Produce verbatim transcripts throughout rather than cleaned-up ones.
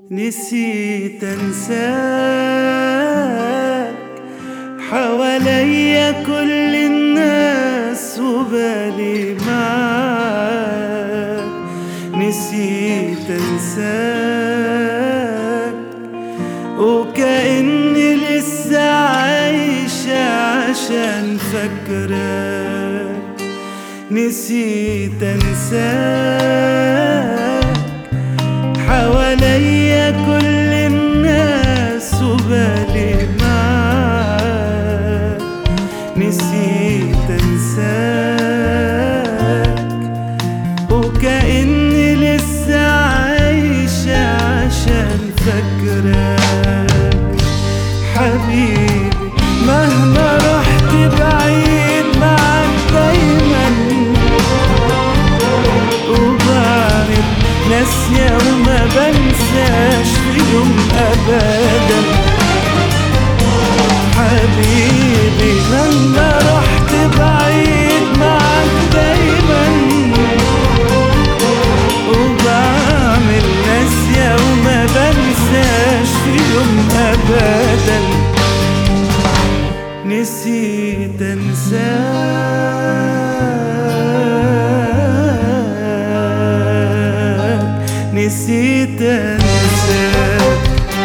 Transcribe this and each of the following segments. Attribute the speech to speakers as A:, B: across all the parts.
A: نسيت انساك، حواليا كل الناس وبالي معاك. نسيت انساك وكأني لسه عايشة عشان فاكراك. نسيت انساك، حواليا كل الناس وبالي معاك. نسيت انساك وكأني لسه عايشة عشان فاكراك. حبيبي مهما رحت بعيد معاك دايما، وبعمل ناسية وما بنساش في يوم أبدا. حبيبي مهما رحت بعيد معاك دايما، وبعمل ناسية وما بنساش في يوم أبدا. نسيت انساك، نسيت انساك.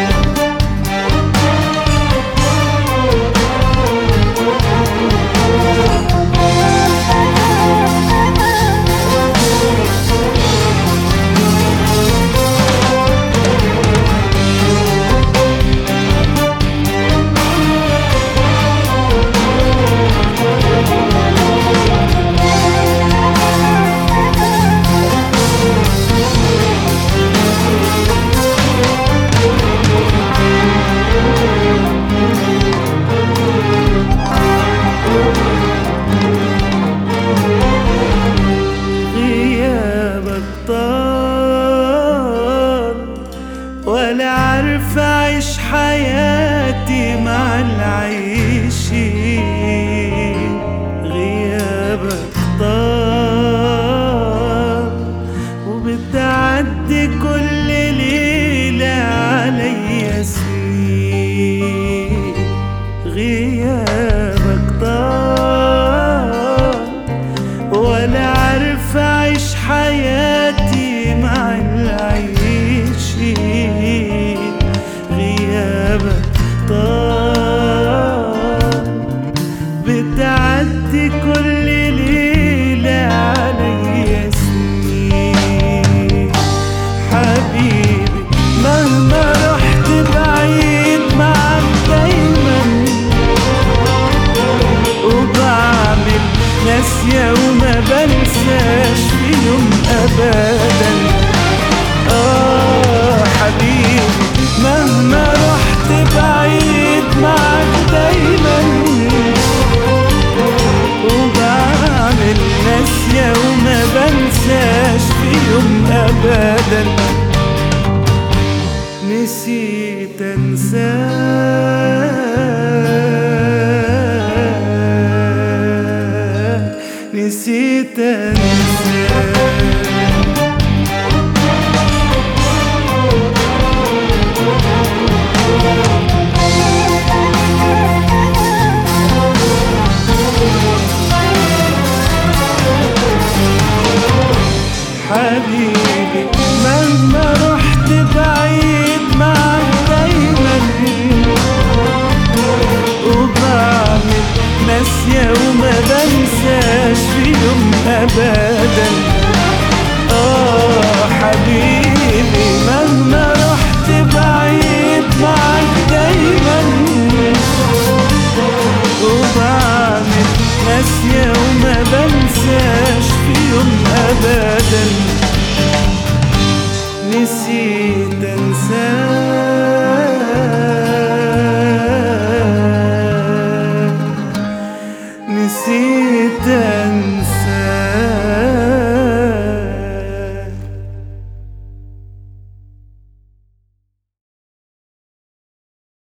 A: ولا عارف أعيش حياتي مع العايشين. غيابك طال وبتعدي كل ليلة عليا سنين. غيابك طال ولا عارف أعيش حياتي مع العايشين. غيابك طال بتعدي كل ليلة عليا سنين. حبيبي مهما رحت بعيد معاك دايما، وبعمل ناسية وما بنساش في يوم أبدا. آه حبيبي مهما رحت بعيد معاك دايما، وبعمل ناسية وما بنساش في يوم أبدا. نسيت انساك، نسيت انساك. حبيبي مهما رحت بعيد معاك دايما، وبعمل ناسية وما بنساش في يوم أبدا.